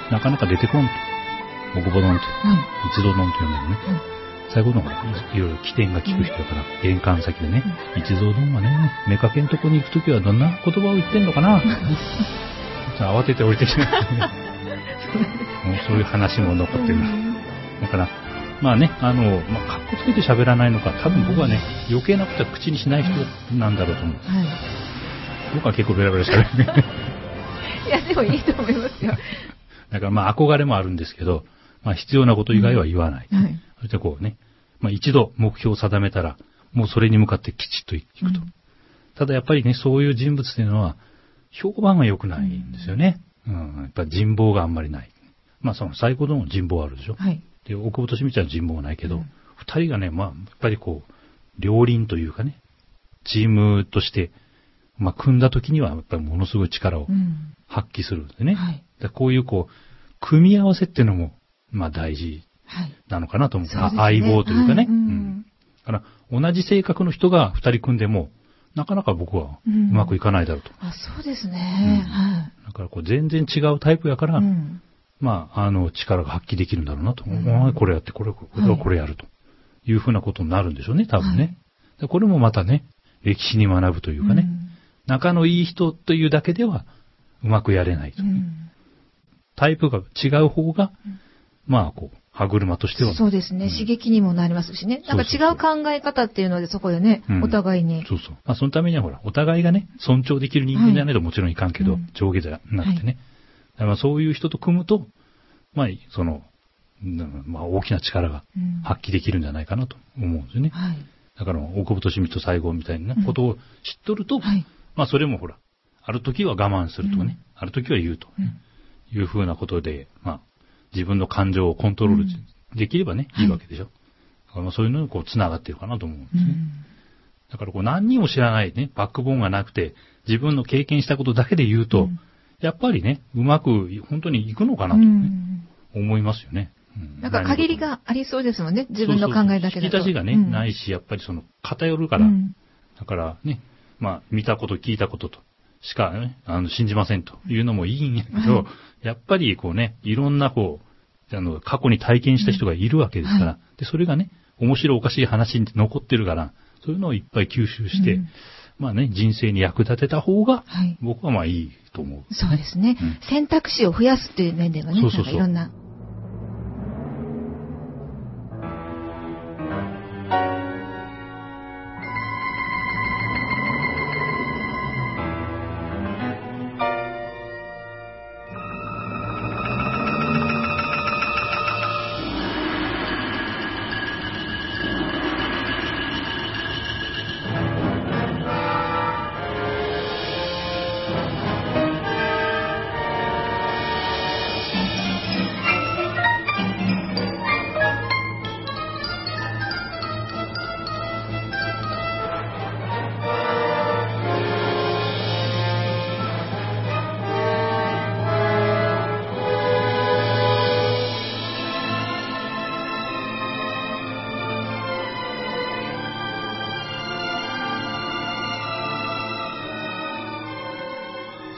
なかなか出てこんと。おこぼどんと、はい、一度どんと呼んでるね。はい、西郷どんがいろいろ起点が聞く人だから、玄関先でね、うん、一蔵どんはね、妾のとこに行くときはどんな言葉を言ってんのかな慌てて降りてきて、もうそういう話も残ってる。だから、まあね、あの、まあ、かっこつけて喋らないのか、多分僕はね、余計なことは口にしない人なんだろうと思うんです。はい、僕は結構ベラベラ喋るね。 いや、でもいいと思いますよ。 だからまあ憧れもあるんですけど、まあ必要なこと以外は言わない。うんはい、そしてこうね、まあ一度目標を定めたら、もうそれに向かってきちっといくと。うん、ただやっぱりね、そういう人物というのは、評判が良くないんですよね。うん、やっぱり人望があんまりない。まあその西郷どんも人望あるでしょ。はい、で、大久保利通は人望がないけど、二、うん、人がね、まあやっぱりこう、両輪というかね、チームとして、まあ組んだ時にはやっぱりものすごい力を発揮するんですね。うんはい、でこういうこう、組み合わせっていうのも、まあ大事なのかなと思う。はい、相棒というかね。はいうん、だから同じ性格の人が二人組んでも、なかなか僕はうまくいかないだろうと。 うん、あ、そうですね。うん、はい。 だからこう全然違うタイプやから、うん、まあ、あの、力が発揮できるんだろうなと。うん、これやって、これ、これはこれやるというふうなことになるんでしょうね、多分ね。はい、でこれもまたね、歴史に学ぶというかね、うん、仲のいい人というだけではうまくやれないと。うん、タイプが違う方が、うん、まあ、こう、歯車としては。 そうですね、うん。刺激にもなりますしね。なんか違う考え方っていうので、そこでね、うん、お互いに。 そうそう。まあ、そのためにはほら、お互いがね、尊重できる人間じゃないともちろんいかんけど、はい、上下じゃなくてね。はい、だからそういう人と組むと、まあ、その、まあ、大きな力が発揮できるんじゃないかなと思うんですよね。うんはい、だから、大久保利通と西郷みたいなことを知っとると、うんはい、まあ、それもほら、ある時は我慢するとかね、うん、ある時は言うと、いうふうなことで、まあ、自分の感情をコントロールできればね、うん、いいわけでしょ。はい、まあそういうのにこう繋がってるかなと思うんですね。うん、だからこう何にも知らないね、バックボーンがなくて、自分の経験したことだけで言うと、うん、やっぱりね、うまく本当にいくのかなと、ねうん、思いますよね。 うん、なんか限りがありそうですもんね、自分の考えだけだと。 そうそう引き出しがね、うん、ないし、やっぱりその偏るから、うん、だからね、まあ見たこと聞いたこととしかね、あの信じませんというのもいいんやけど、はい、やっぱりこうね、いろんなこう、あの、過去に体験した人がいるわけですから、うんはい、で、それがね、面白おかしい話に残ってるから、そういうのをいっぱい吸収して、うん、まあね、人生に役立てた方が、はい、僕はまあいいと思う、ね。 そうですね、うん。選択肢を増やすという面ではね、そうそうそういろんな。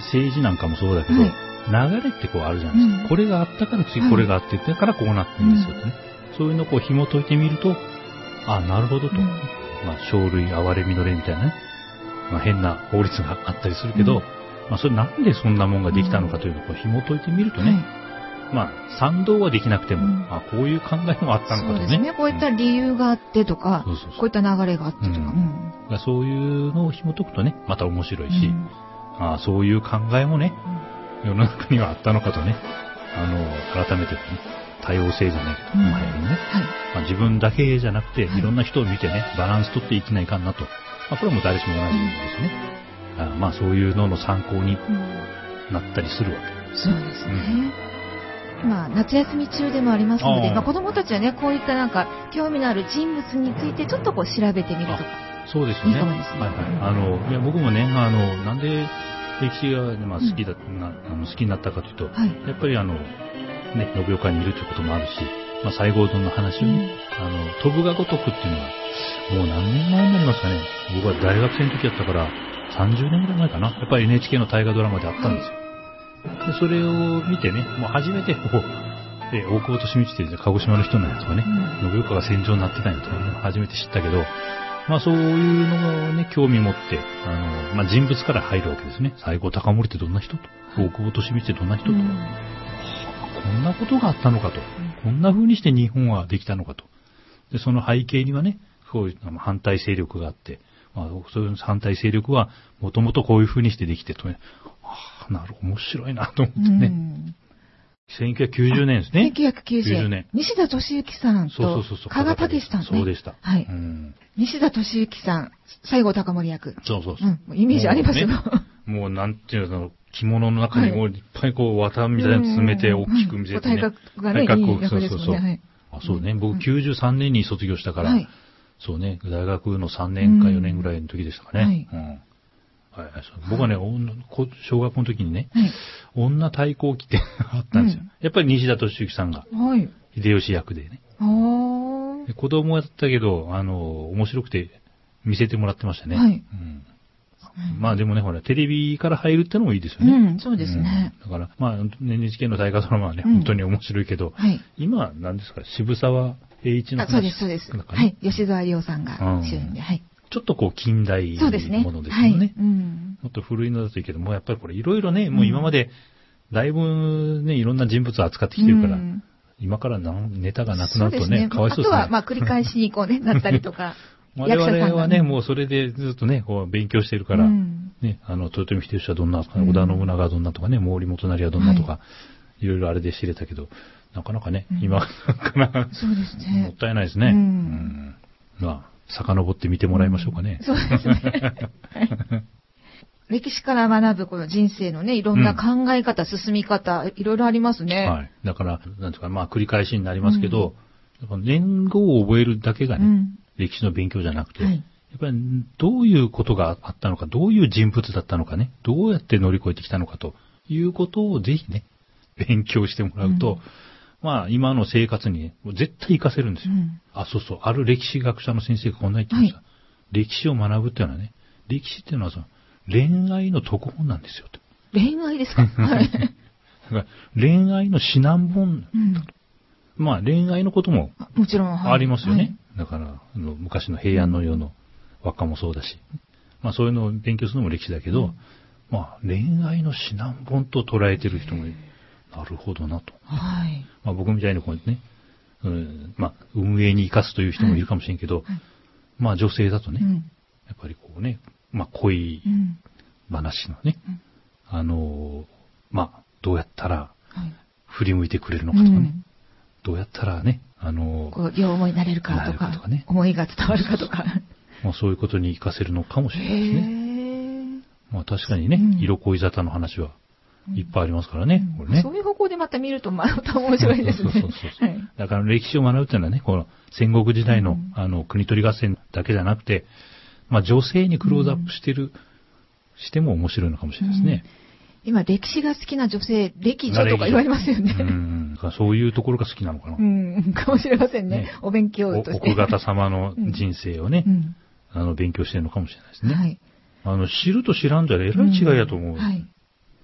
政治なんかもそうだけど、 はい流れってこうあるじゃないですか。 うんこれがあったから次これがあって、だからこうなってるんですよね。そういうのをこう紐解いてみると、あ、なるほどと。 うんまあ、生類憐れみの例みたいなね。まあ、変な法律があったりするけど、 うんまあ、それなんでそんなもんができたのかというのをこう紐解いてみるとね、 はいまあ、賛同はできなくても、 うんあ、こういう考えもあったのかとね。 そうですね。こういった理由があってとか、 そうそうそうこういった流れがあってとか。 うんうんうんそういうのを紐解くとね、また面白いし、 うんあそういう考えもね、世の中にはあったのかとね、あの、改めてね、多様性じゃないけど、 うん前にね、 はい。 まあ、自分だけじゃなくて、 はいいろんな人を見てね、バランス取っていきないかんなと。まあ、これはもう誰しも同じですね。あまあ、そういうのの参考にうんなったりするわけ。 そうですね。まあ、夏休み中でもありますので、 あーまあ、子供たちはね、こういったなんか、興味のある人物についてちょっとこう調べてみるとか。 そうですよね。 いいかもですねはいはい。あの、いや、僕もね、あの、なんで歴史が、まあ、好きだ、なあの好きになったかというと、 はい。 やっぱりあの、ね、延岡にいるということもあるし、まあ、西郷どんの話をね、あの、飛ぶが如くっていうのは、もう何年前になりますかね。僕は大学生の時やったから、さんじゅうねんぐらい前かな。やっぱり エヌエイチケー の大河ドラマであったんですよ。で、それを見てね、もう初めて、こう、え大久保利通っていう鹿児島の人なんやとかね、 うん延岡が戦場になってたんやとかね、初めて知ったけど、まあそういうのをね、興味持って、あの、まあ人物から入るわけですね。西郷隆盛ってどんな人と、大久保利通ってどんな人と、 うんこんなことがあったのかと、こんな風にして日本はできたのかと。で、その背景にはね、こういうあの反対勢力があって、まあ、そういう反対勢力はもともとこういう風にしてできてとね、ああ、なるほど、面白いなと思ってうね。 んせんきゅうひゃくきゅうじゅうねんですね。 せんきゅうひゃくきゅうじゅうきゅうじゅうねん西田敏行さんとそうそうそうそう。 加賀武さんね。 そうでした。 はい。 うん、 西田敏行さん、西郷隆盛役。 そうそうそうう。 ん、もうイメージありますよ。 もうねもうなんていうの、着物の中にもういっぱいこう綿みたいなの詰めて、 うん大きく見せてね。 体格がね、いい体格を役ですもんね。はい。 あ、そうね。僕うんきゅうじゅうさんねんに卒業したから、 はい。 そうね、大学のさんねんかよねんぐらいの時でしたかね。 はいうんはいそう僕はね、女こ小学校の時にね、 はい。 女対抗期ってあったんですよ。 うんやっぱり西田敏行さんがはい。 秀吉役でね。 あーで子供やったけど、あの、面白くて見せてもらってましたね。 はいうんまあでもね、ほら、テレビから入るってのもいいですよね。 うん、そうですね。 うんだから、まあ、エヌエイチケー の大河ドラマはね、 うん本当に面白いけど、 はい。 今、何ですか、渋沢栄一のあ、 話そうです、そうです。 なんかねはい。吉沢亮さんが主演で、はい。 ちょっとこう、近代そうですね。 ものですよはい。 ね。 うん。 もっと古いのだといいけど、もうやっぱりこれいろいろね、もう今まで、だいぶね、いろんな人物を扱ってきてるから、 うん今からなんネタがなくなるとね、 そうですね。 かわいそうですね。 あとは、まあ、繰り返しにこうね、なったりとか。 我役者さんが 々はね、もうそれでずっとね、こう勉強してるから、 うんね、あの、豊臣秀吉はどんな、 うん織田信長はどんなとかね、毛利元就はどんなとか、いろいろあれで知れたけど、なかなかね、 うん今から、 そうですもっね。 たいないですね。 うんうんまあ、遡って見てもらいましょうかね。 そうですね。はい歴史から学ぶこの人生のね、いろんな考え方、進み方、いろいろありますね。 はい。だから、なんですか、まあ、繰り返しになりますけど、年号を覚えるだけがね、 うん歴史の勉強じゃなくて、 はいやっぱりどういうことがあったのか、どういう人物だったのかね、どうやって乗り越えてきたのかということをぜひね、勉強してもらうと、 うんまあ、今の生活にね、絶対活かせるんですよ。 うんあ、そうそう、ある歴史学者の先生がこんな言ってました。 は歴史を学ぶっていうのはね、歴史っていうのはその恋愛の特本なんですよと。 恋愛ですかはい。 だから恋愛の指南本、 うんまあ恋愛のことももちろん、はいありますよね。だから、あの昔の平安の世の和歌もそうだし、まあそういうのを勉強するのも歴史だけど、 うんまあ恋愛の指南本と捉えてる人もいる、なるほどなと。 はい。はい。 まあ僕みたいにこうね、うん、まあ運営に生かすという人もいるかもしれんけど、 はいまあ女性だとね、 うんやっぱりこうね、まあ恋うん話のね、 うんあの、まあどうやったらはい振り向いてくれるのかとかね、 うんどうやったらね、あの、 こう両思いになれるかとなれるかかとかね思いが伝わるかとか。 まあそういうことに活かせるのかもしれないですね。 へまあ確かにね、 うん色恋沙汰の話はいっぱいありますからね、 ーこれね。 そういう方向でまた見るとまた面白いですね。 そうそうそうそうはいだから歴史を学ぶっていうのはね、この戦国時代の、 うんあの国取り合戦だけじゃなくて、まあ女性にクローズアップしてる、しても面白いのかもしれないですね。 今、歴史が好きな女性、歴女とか言われますよね。 うん。だからそういうところが好きなのかな。 うん、かもしれませんね。 ねお勉強おとして。 奥方様の人生をね、 うんあの勉強してるのかもしれないですね。 はい。 あの知ると知らんじゃえらい違いやと思う。 んはい。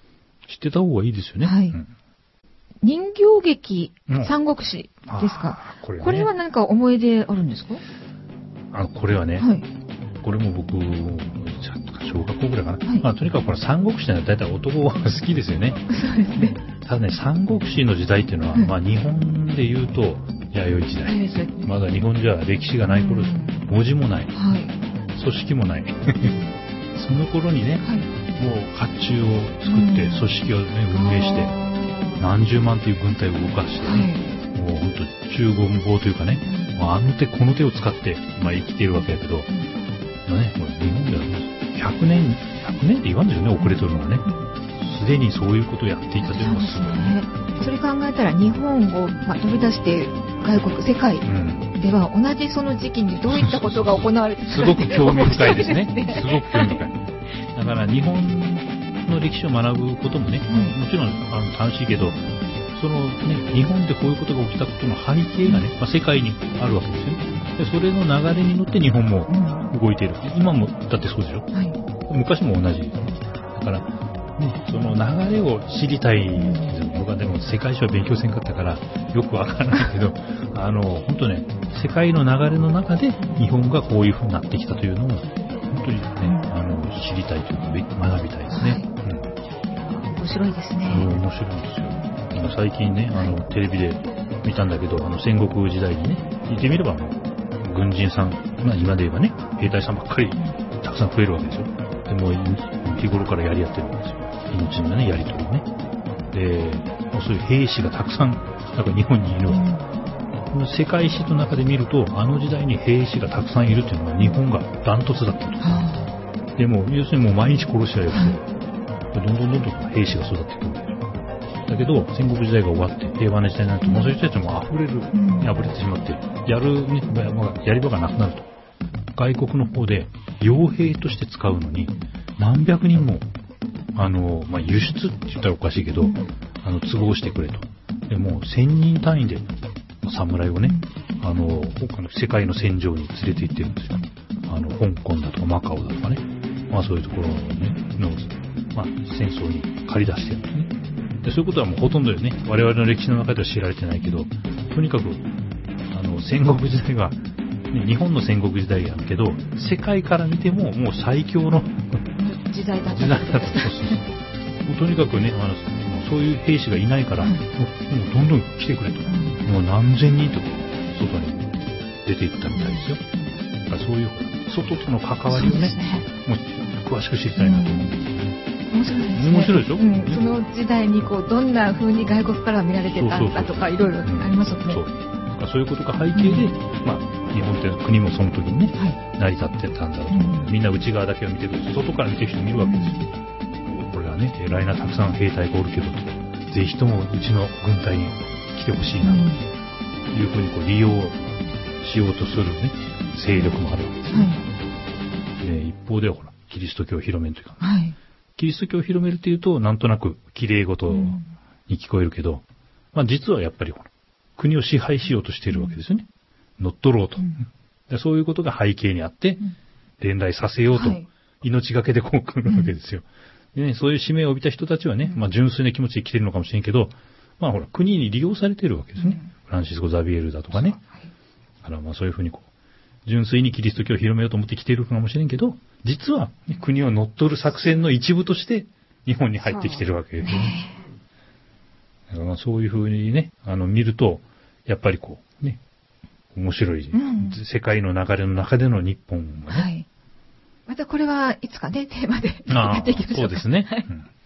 知ってた方がいいですよね。 はい。 うん、 人形劇、 うん、 三国志ですか。 これ、ね、 これは何か思い出あるんですか？ あ、これはね、はい、これも僕、小学校ぐらいかな。はい、まあ、とにかくこれ三国志は大体男が好きですよね。 そうですね。 ただね、三国志の時代っていうのは、うん、まあ日本で言うと、弥生時代。ね、まだ日本じゃ歴史がない頃です。うん、文字もない。はい、組織もない。その頃にね、はい、もう甲冑を作って、組織を、ね、運営して、何十万という軍隊を動かしてね、はい、もう本当中国語というかね、もうあの手この手を使って、まあ、生きているわけだけど、うん、ね、もう日本ではひゃくねん、ひゃくねんって言わんですよね、遅れとるのがね。すでにそういうことをやっていたというのがすごいね。 それ考えたら日本を、まあ、飛び出して外国、世界では同じその時期にどういったことが行われているか、 すごく興味深いですね。すごく興味深い。だから日本の歴史を学ぶこともね、うん、もちろんあの楽しいけど、そのね、日本でこういうことが起きたことの背景がね、まあ、世界にあるわけですよね。でそれの流れに乗って日本も動いている。今もだってそうでしょ。はい、昔も同じ。だから、ね、その流れを知りたい。僕はでも世界史は勉強せんかったからよくわからないけど、あの本当ね、世界の流れの中で日本がこういう風になってきたというのを本当にね、あの知りたいというか学びたいですね。はい、 うん、面白いですね。 面白いんですよ。最近ね、あのテレビで見たんだけど、あの戦国時代にね、言ってみればもう軍人さん、まあ、今で言えばね、兵隊さんばっかりたくさん増えるわけですよ。でも日頃からやり合ってるわけですよ。命のね、やり取りをね。で、もうそういう兵士がたくさんなんか日本にいるわけ。この世界史の中で見ると、あの時代に兵士がたくさんいるっていうのは日本がダントツだったと。でも要するにもう毎日殺し合いをして、どんどんどんどん兵士が育っていくわけですよ。だけど戦国時代が終わって平和な時代になると、もうそういう人たちも溢れる、溢れてしまって、やる、ね、やり場がなくなると。外国の方で傭兵として使うのに何百人もあの、まあ、輸出って言ったらおかしいけど、あの都合してくれと。でもう千人単位で侍をね、あの他の世界の戦場に連れて行ってるんですよ。あの香港だとかマカオだとかね、まあそういうところのねの、まあ、戦争に駆り出してるんですね。でそういうことはもうほとんどね、我々の歴史の中では知られてないけど、とにかくあの戦国時代は、ね、日本の戦国時代やるけど、世界から見てももう最強の時代だった時代だったと。もうとにかくね、あのそういう兵士がいないから、うん、もうもうどんどん来てくれと、うん、もう何千人と外に出ていったみたいですよ。だからそういう外との関わりを ね, ねもう詳しく知りたいなと思うんですよ。 面白いですね。 面白いでしょ、うん、 その時代にこうどんな風に外国から見られてたんだとかいろいろありますよね。 そうそういうことが背景で、うん、まあ、日本って国もその時にね、はい、成り立ってたんだろうと、うん、みんな内側だけを見てると外から見てる人見るわけですよ。うん、これはね、偉いなたくさん兵隊がおるけど、ぜひともうちの軍隊に来てほしいなというふうにこう利用しようとするね勢力もあるわけですね。はい、で一方ではほらキリスト教を広めるというか、はい、キリスト教を広めるというとなんとなく綺麗事に聞こえるけど、まあ実はやっぱりほら国を支配しようとしているわけですよね。乗っ取ろうと、うん、でそういうことが背景にあって、うん、伝来させようと、はい、命がけでこう来るわけですよ。うんでね、そういう使命を帯びた人たちはね、まあ、純粋な気持ちで来てるのかもしれんけど、まあほら国に利用されているわけですね。うん、フランシスコ・ザビエルだとかね。だからまあそういうふうにこう純粋にキリスト教を広めようと思って来ているかもしれんけど、実は、ね、国を乗っ取る作戦の一部として日本に入ってきてるわけですよね。だからまあそういうふうにね、あの見るとやっぱりこうね面白い、うん、世界の流れの中での日本がね。はい。 またこれはいつかねテーマでやっていきましょうか。 そうですね。はいうん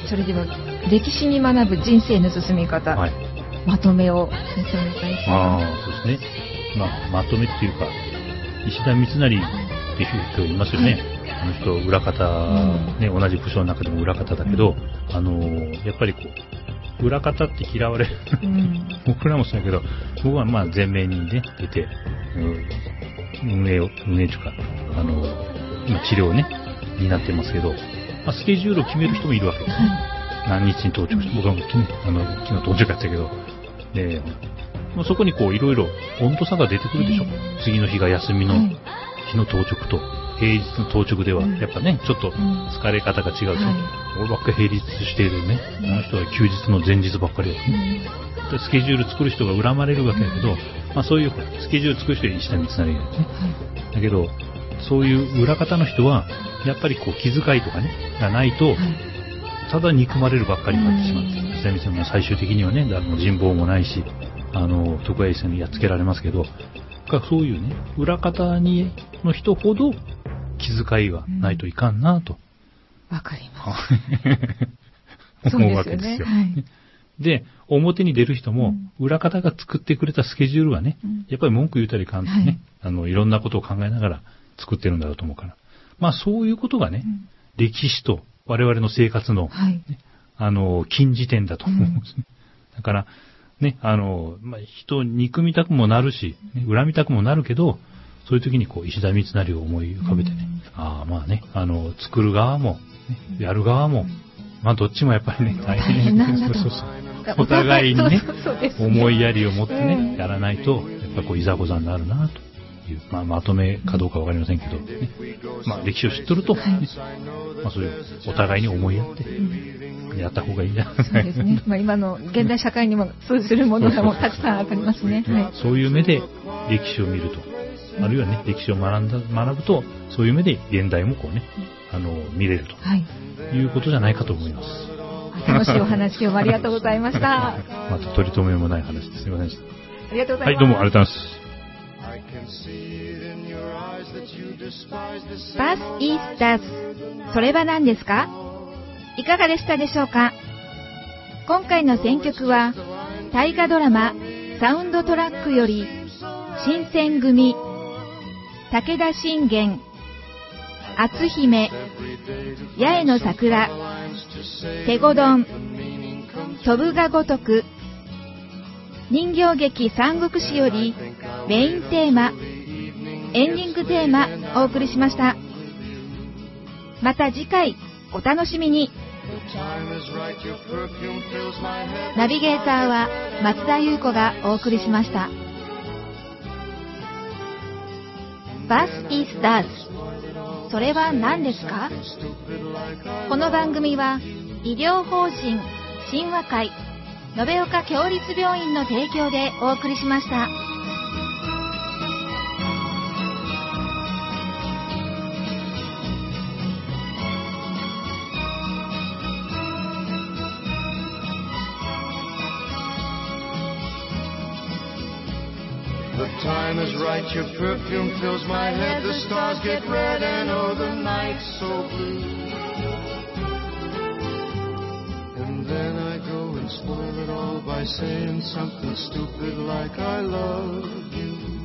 それでは歴史に学ぶ人生の進み方、 はい、 まとめを先生お願いします。 ああ、そうですね。まあ、まとめっていうか、石田三成っていう人いますよね。はい、あの人、裏方、ね、うん、同じ部署の中でも裏方だけど、うん、あのー、やっぱりこう、裏方って嫌われる。うん、僕らもそうだけど、僕はまあ前面にね、出て、うん、運営を、運営というか、あのー、今治療をね、担ってますけど、まあ、スケジュールを決める人もいるわけですね。何日に到着して、僕はもう、ね、あの昨日到着やったけど、で、もうそこにこういろいろ温度差が出てくるでしょ。次の日が休みの日の到着と平日の到着ではやっぱね、ちょっと疲れ方が違うでしょ。俺ばっかり平日しているね、あの人は休日の前日ばっかりやね。でスケジュール作る人が恨まれるわけだけど、まあそういうスケジュール作る人は石田三成やね。だけど、そういう裏方の人はやっぱりこう気遣いとかね、がないと、ただ憎まれるばっかりになってしまって、石田三成も最終的にはね、誰も人望もないし、あの、徳川家康にやっつけられますけど、そういうね、裏方に、の人ほど気遣いがないといかんなと。 わ、うん、かります。 思うわけですよ。はい、で、表に出る人も、うん、裏方が作ってくれたスケジュールはね、うん、やっぱり文句言うたりかんとね、はい、あの、いろんなことを考えながら作ってるんだろうと思うから。まあそういうことがね、うん、歴史と我々の生活の、はい、あの、近似点だと思うんですね。うん、だから、ね、あの、まあ、人を憎みたくもなるし、ね、恨みたくもなるけど、そういう時にこう、石田三成を思い浮かべてね、うん、ああ、まあね、あの、作る側も、ね、やる側も、まあ、どっちもやっぱりね、大変なんだと。そうそうそう。お互いにね、思いやりを持ってね、やらないと、やっぱこう、いざこざになるな、という、まあ、まとめかどうかわかりませんけど、ね、まあ、歴史を知っとると、ね、はい、まあ、そういう、お互いに思いやって、うん、やった方がいいんじゃないですか。 そうですね。まあ、今の現代社会にも通じるものがもうたくさんありますね。はい、 そういう目で歴史を見ると、あるいはね、歴史を学んだ、学ぶと、そういう目で現代もこうね、あの、見れると、はい、いうことじゃないかと思います。 楽しいお話、今日もありがとうございました。 また取り留めもない話です。すみませんでした。 ありがとうございます。 はい、どうもありがとうございます。 バス・イースターズ、それは何ですか？いかがでしたでしょうか？今回の選曲は大河ドラマサウンドトラックより新選組、武田信玄、篤姫、八重の桜、手子丼、飛ぶが如く、人形劇三国志よりメインテーマ、エンディングテーマお送りしました。また次回お楽しみに。ナビゲーターは松田優子がお送りしました。バス・イースターズ、それは何ですか？この番組は医療法人親和会延岡共立病院の提供でお送りしました。 The time is right, your perfume fills my head, the stars get red and oh the night's so blue. And then I go and spoil it all by saying something stupid like I love you.